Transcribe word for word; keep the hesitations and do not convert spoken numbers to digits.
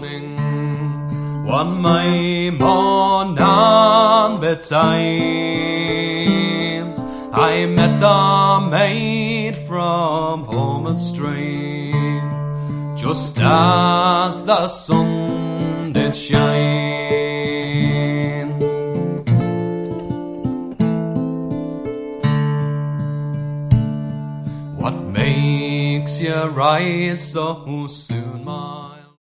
morning. One my morning betimes I met a maid from Holman Stream, just as the sun did shine. What makes you rise so soon, ma?